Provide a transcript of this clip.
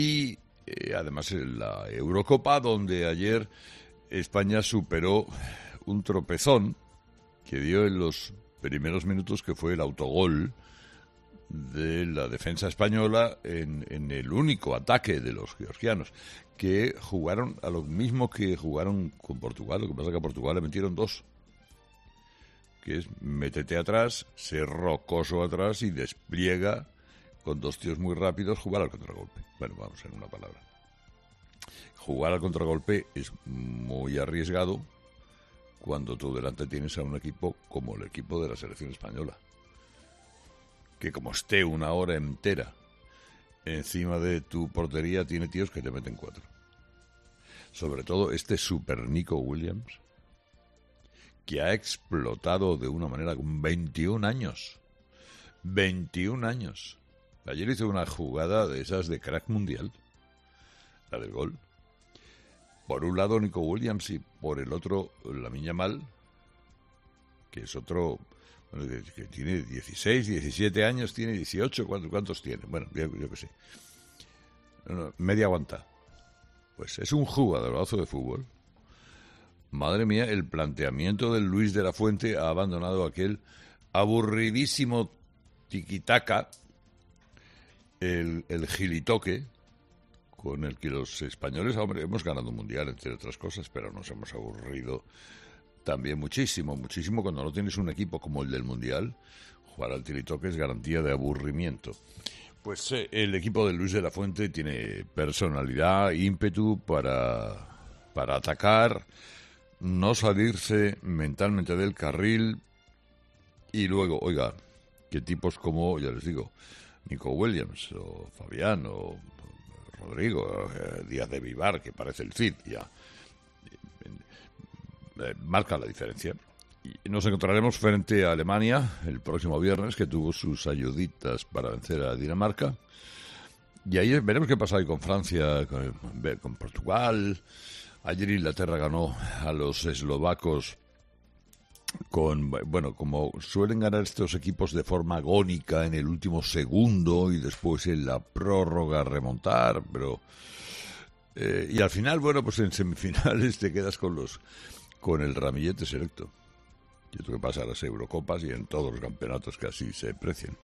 Y además en la Eurocopa, donde ayer España superó un tropezón que dio en los primeros minutos, que fue el autogol de la defensa española en el único ataque de los georgianos, que jugaron a lo mismo que jugaron con Portugal. Lo que pasa es que a Portugal le metieron 2, que es métete atrás, ser rocoso atrás y despliega con 2 tíos muy rápidos, jugar al contragolpe. Bueno, vamos, en una palabra. Jugar al contragolpe es muy arriesgado cuando tú delante tienes a un equipo como el equipo de la selección española, que como esté una hora entera encima de tu portería, tiene tíos que te meten 4. Sobre todo este super Nico Williams, que ha explotado de una manera con 21 años. 21 años. Ayer hizo una jugada de esas de crack mundial, la del gol. Por un lado Nico Williams y por el otro Lamine Yamal, que es otro, bueno, que tiene 16, 17 años, tiene 18, ¿cuántos tiene? Bueno, yo qué sé. No, media aguanta. Pues es un jugadorazo de fútbol. Madre mía, el planteamiento del Luis de la Fuente ha abandonado aquel aburridísimo tiquitaca, el gilitoque, con el que los españoles, hombre, hemos ganado un mundial, entre otras cosas, pero nos hemos aburrido también muchísimo cuando no tienes un equipo como el del mundial. Jugar al tiritoque es garantía de aburrimiento. Pues el equipo de Luis de la Fuente tiene personalidad, ímpetu para atacar, no salirse mentalmente del carril. Y luego, oiga, que tipos como, ya les digo, Nico Williams o Fabián o Rodrigo Díaz de Vivar, que parece el Cid, ya marca la diferencia. Y nos encontraremos frente a Alemania el próximo viernes, que tuvo sus ayuditas para vencer a Dinamarca. Y ahí veremos qué pasa hoy con Francia, con Portugal. Ayer Inglaterra ganó a los eslovacos bueno, como suelen ganar estos equipos de forma agónica en el último segundo y después en la prórroga remontar, pero y al final, bueno, pues en semifinales te quedas con el ramillete selecto. Y esto que pasa en las Eurocopas y en todos los campeonatos que así se precian.